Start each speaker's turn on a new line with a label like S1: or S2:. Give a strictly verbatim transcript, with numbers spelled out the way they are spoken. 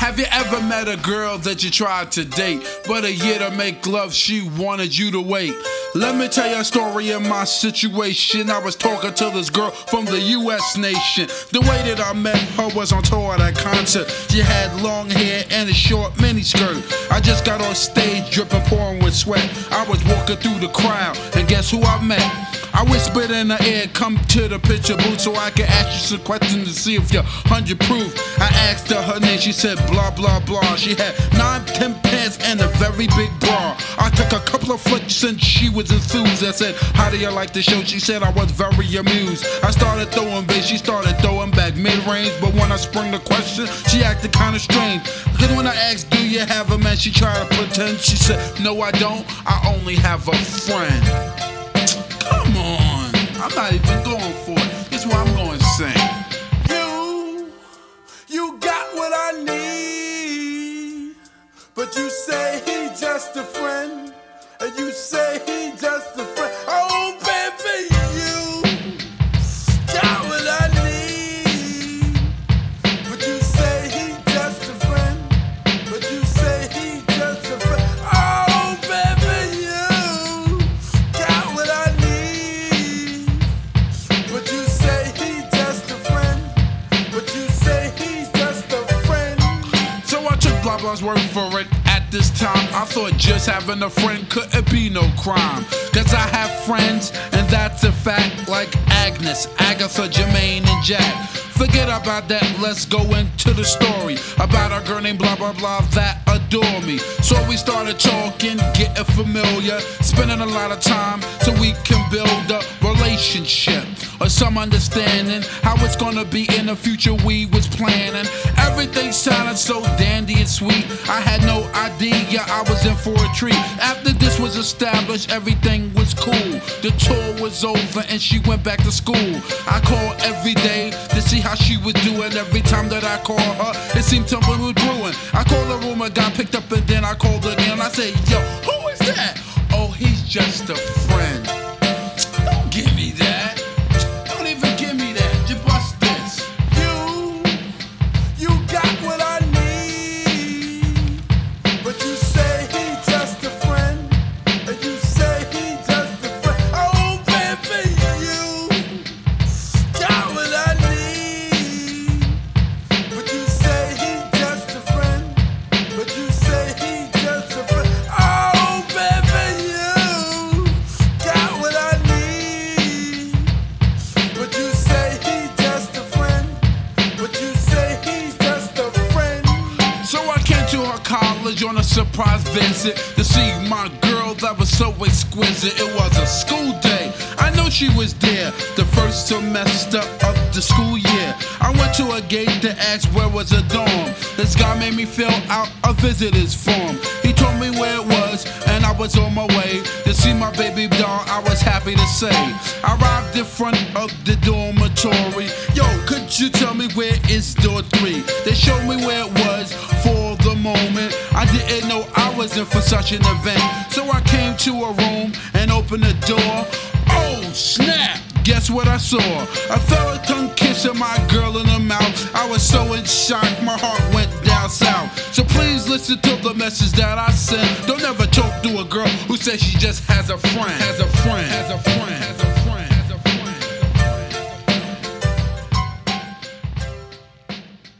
S1: Have you ever met a girl that you tried to date, but a year to make love she wanted you to wait? Let me tell you a story of my situation. I was talking to this girl from the U S nation. The way that I met her was on tour at a concert. She had long hair and a short miniskirt. I just got on stage dripping, pouring with sweat. I was walking through the crowd, and guess who I met? I whispered in her ear, come to the picture booth so I can ask you some questions to see if you're hundred proof. I asked her her name, she said blah blah blah. She had nine, ten pants and a very big bra. I took a couple of flicks and she was enthused. I said, how do you like the show? She said I was very amused. I started throwing bass, she started throwing back mid-range. But when I sprung the question, she acted kinda strange. Cause when I asked, do you have a man? She tried to pretend. She said, no I don't, I only have a friend. Come on, I'm not even going for it. This is what I'm going to sing.
S2: You, you got what I need, but you say he just a friend, and you say he just a friend. Oh baby, you got what I need, but you say he just a friend, but you say he just a friend. Oh baby, you got what I need, but you say he just a friend, but you say he's just a friend.
S1: So I took blah blah's word for it. At this time, I thought just having a friend couldn't be no crime. Cause I have friends, and that's a fact, like Agnes, Agatha, Jermaine, and Jack. Forget about that, let's go into the story about a girl named blah blah blah that adore me. So we started talking, getting familiar, spending a lot of time so we can build a relationship or some understanding how it's gonna be in the future. We was planning, everything sounded so dandy and sweet. I had no idea I was in for a treat. After this was established, everything was cool. The tour was over and she went back to school. I called every day to see how she was doing. Every time that I called her, it seemed something was brewing. I called the room, I got picked up, and then I called again. I said, yo, who is that? Oh, he's just a friend. Don't give me that. Don't even give me that. Just bust this.
S2: You, you got what I need, but you say he just a friend, and you say he just a friend. Oh baby, you got what I need, but you say he just a friend, but you say he just a friend. Oh baby, you got what I need, but you say he just a friend, but you say he's just a friend.
S1: So I came to her college on a surprise visit to see my girl that was so exquisite. It was a school day, I know she was there, the first semester of the school year. I went to a gate to ask where was a dorm. This guy made me fill out a visitor's form. He told me where it was, and I was on my way to see my baby doll. I was happy to say I arrived in front of the dormitory. Yo, could you tell me where is door three? They showed me where it was for the moment. I didn't know I was in for such an event. So I came to a room and opened the door. Oh snap! Guess what I saw? A fella tongue kissing my girl in the mouth. I was so in shock, my heart went down south. So please listen to the message that I sent. Don't ever talk to a girl who says she just has a friend. Has a friend. Has a friend.